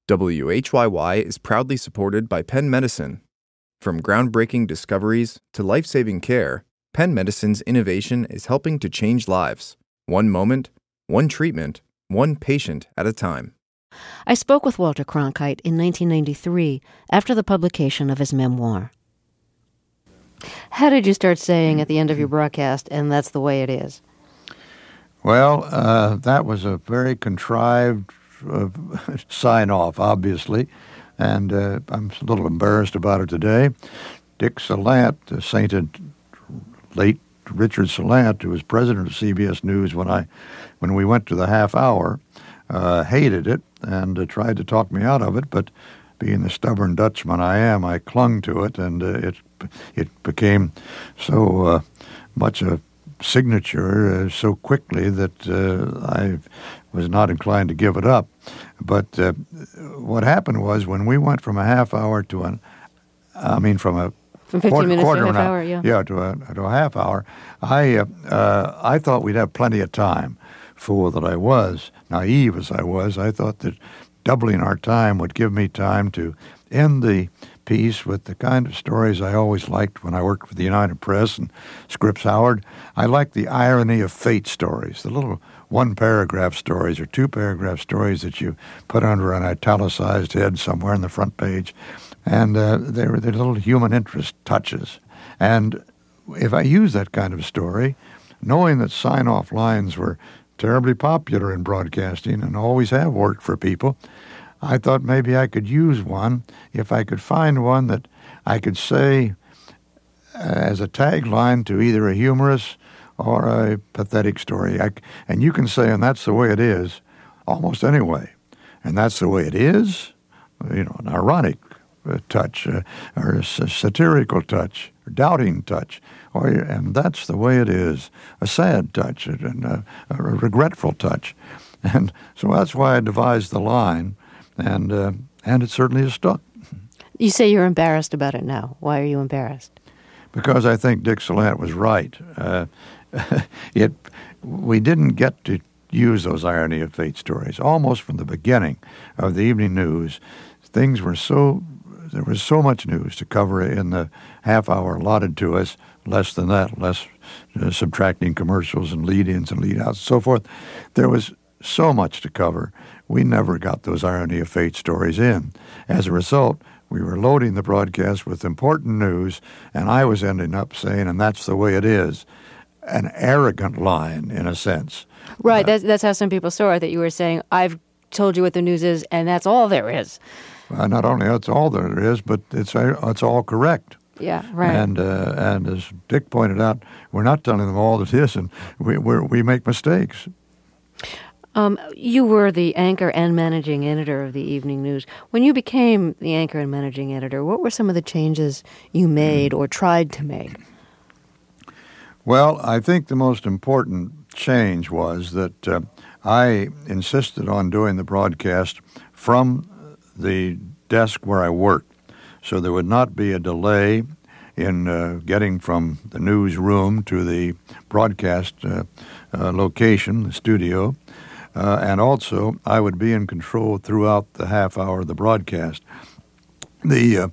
WHYY is proudly supported by Penn Medicine. From groundbreaking discoveries to life-saving care, Penn Medicine's innovation is helping to change lives, one moment, one treatment, one patient at a time. I spoke with Walter Cronkite in 1993 after the publication of his memoir. How did you start saying at the end of your broadcast, "and that's the way it is"? Well, that was a very contrived sign-off, obviously, and I'm a little embarrassed about it today. Dick Salant, the sainted late Richard Salant, who was president of CBS News when we went to the half hour, hated it and tried to talk me out of it, but being the stubborn Dutchman I am, I clung to it, and it became so much a signature so quickly that I was not inclined to give it up. But what happened was when we went from a half hour from 15 minutes to a half hour, to a half hour, I thought we'd have plenty of time. Fool that I was, naive as I was, I thought that doubling our time would give me time to end the piece with the kind of stories I always liked when I worked for the United Press and Scripps Howard. I liked the irony of fate stories, the little one-paragraph stories or two-paragraph stories that you put under an italicized head somewhere on the front page. And they were the little human interest touches. And if I use that kind of story, knowing that sign-off lines were terribly popular in broadcasting and always have worked for people, I thought maybe I could use one if I could find one that I could say as a tagline to either a humorous or a pathetic story. And you can say, "and that's the way it is," almost any way. And that's the way it is, an ironic touch, or a satirical touch, or doubting touch, and that's the way it is, a sad touch, and a regretful touch. And so that's why I devised the line, and it certainly has stuck. You say you're embarrassed about it now. Why are you embarrassed? Because I think Dick Salant was right. We didn't get to use those irony of fate stories. Almost from the beginning of the evening news, there was so much news to cover in the half hour allotted to us, less than that, less subtracting commercials and lead-ins and lead-outs and so forth. There was so much to cover. We never got those irony of fate stories in. As a result, we were loading the broadcast with important news, and I was ending up saying, "and that's the way it is," an arrogant line in a sense. Right, that's how some people saw it, that you were saying, "I've told you what the news is, and that's all there is." Not only that's all there is, but it's all correct. Yeah, right. And as Dick pointed out, we're not telling them all that is, and we make mistakes. You were the anchor and managing editor of the Evening News. When you became the anchor and managing editor, what were some of the changes you made or tried to make? Well, I think the most important change was that I insisted on doing the broadcast from the desk where I worked, so there would not be a delay in getting from the newsroom to the broadcast location, the studio, and also I would be in control throughout the half hour of the broadcast. The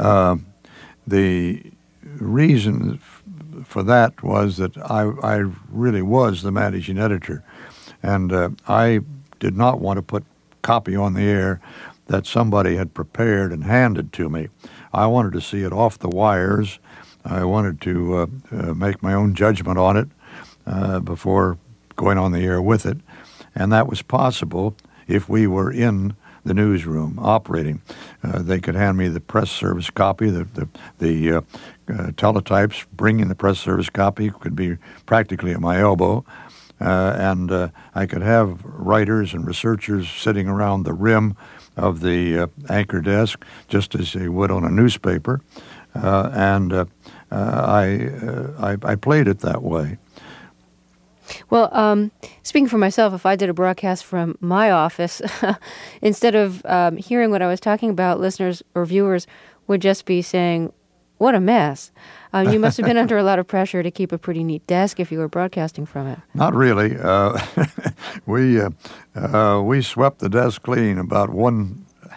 reason for that was that I really was the managing editor, and I did not want to put copy on the air that somebody had prepared and handed to me. I wanted to see it off the wires. I wanted to make my own judgment on it before going on the air with it, and that was possible if we were in the newsroom operating. They could hand me the press service copy, the teletypes bringing the press service copy could be practically at my elbow, and I could have writers and researchers sitting around the rim of the anchor desk, just as they would on a newspaper, and I played it that way. Well, speaking for myself, if I did a broadcast from my office, instead of hearing what I was talking about, listeners or viewers would just be saying, "What a mess." You must have been under a lot of pressure to keep a pretty neat desk if you were broadcasting from it. Not really. We swept the desk clean about 1/2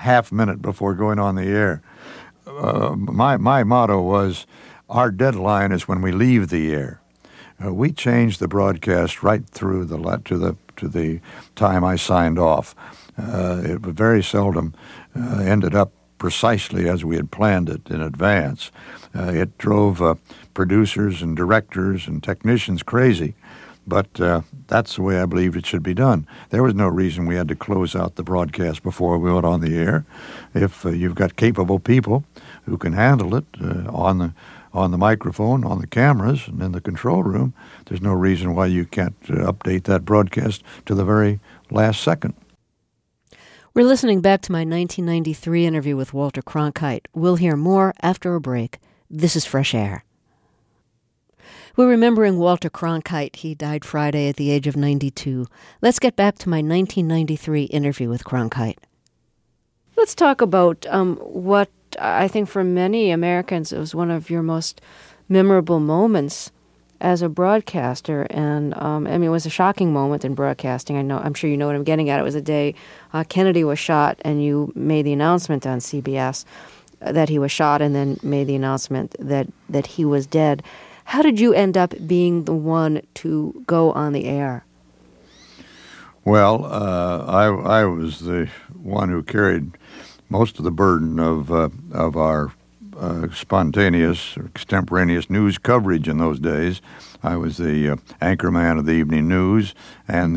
half minute before going on the air. My motto was, our deadline is when we leave the air. We changed the broadcast right through to the time I signed off. It very seldom ended up precisely as we had planned it in advance. It drove producers and directors and technicians crazy, but that's the way I believed it should be done. There was no reason we had to close out the broadcast before we went on the air. If you've got capable people who can handle it on the microphone, on the cameras, and in the control room, there's no reason why you can't update that broadcast to the very last second. We're listening back to my 1993 interview with Walter Cronkite. We'll hear more after a break. This is Fresh Air. We're remembering Walter Cronkite. He died Friday at the age of 92. Let's get back to my 1993 interview with Cronkite. Let's talk about what I think for many Americans it was one of your most memorable moments as a broadcaster, and it was a shocking moment in broadcasting. I'm sure you know what I'm getting at. It was the day Kennedy was shot, and you made the announcement on CBS that he was shot, and then made the announcement that he was dead. How did you end up being the one to go on the air? Well, I was the one who carried most of the burden of our spontaneous, extemporaneous news coverage in those days. I was the anchorman of the evening news and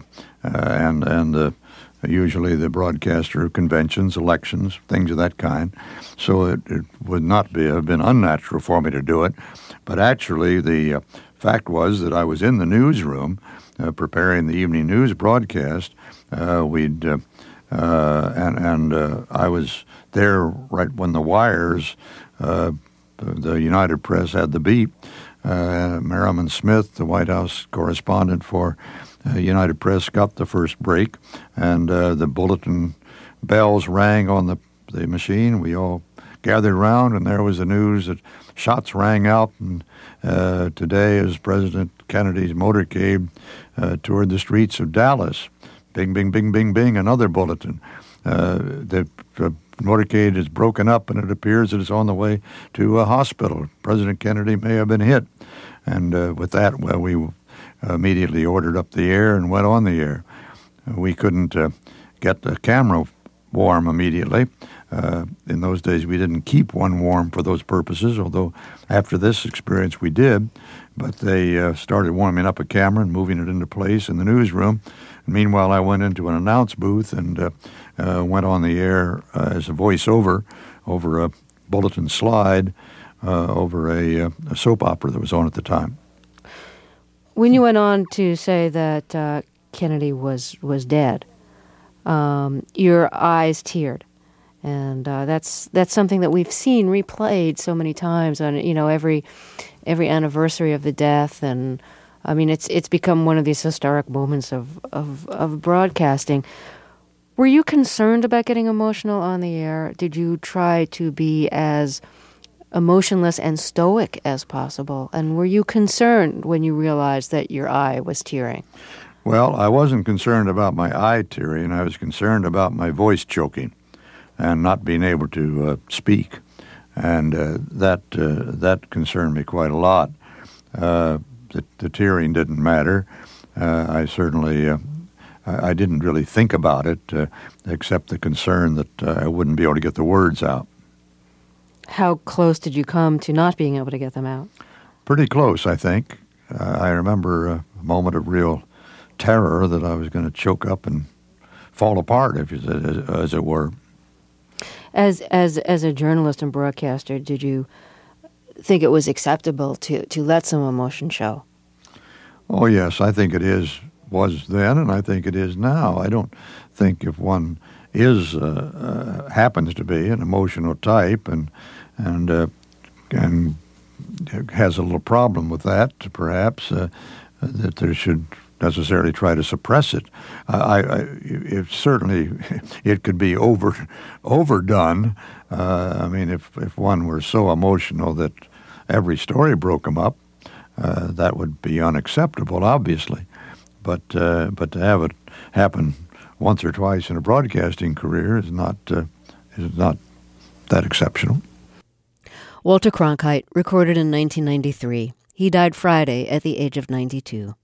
usually the broadcaster of conventions, elections, things of that kind. So it would not have been unnatural for me to do it. But actually, the fact was that I was in the newsroom preparing the evening news broadcast. I was there right when the wires, the United Press had the beep. Merriman Smith, the White House correspondent for United Press, got the first break, and the bulletin bells rang on the machine. We all gathered around, and there was the news that shots rang out, and today as President Kennedy's motorcade toured the streets of Dallas. Bing, bing, bing, bing, bing, another bulletin. The motorcade is broken up, and it appears that it's on the way to a hospital. President Kennedy may have been hit. And with that, we immediately ordered up the air and went on the air. We couldn't get the camera warm immediately. In those days, we didn't keep one warm for those purposes, although after this experience we did. But they started warming up a camera and moving it into place in the newsroom. And meanwhile, I went into an announce booth and went on the air as a voiceover over a bulletin slide over a soap opera that was on at the time. When you went on to say that Kennedy was dead, your eyes teared. And that's something that we've seen replayed so many times on every anniversary of the death, and I mean it's become one of these historic moments of broadcasting. Were you concerned about getting emotional on the air? Did you try to be as emotionless and stoic as possible? And were you concerned when you realized that your eye was tearing? Well, I wasn't concerned about my eye tearing. I was concerned about my voice choking and not being able to speak, and that concerned me quite a lot. The tearing didn't matter. I certainly I didn't really think about it, except the concern that I wouldn't be able to get the words out. How close did you come to not being able to get them out? Pretty close, I think. I remember a moment of real terror that I was going to choke up and fall apart, as it were. As a journalist and broadcaster, did you think it was acceptable to let some emotion show? Oh, yes, I think it was then, and I think it is now. I don't think if one happens to be an emotional type and has a little problem with that, perhaps that there should necessarily try to suppress it. It certainly it could be overdone. I mean, if one were so emotional that every story broke him up, that would be unacceptable, obviously. But to have it happen once or twice in a broadcasting career is not is not that exceptional. Walter Cronkite, recorded in 1993. He died Friday at the age of 92.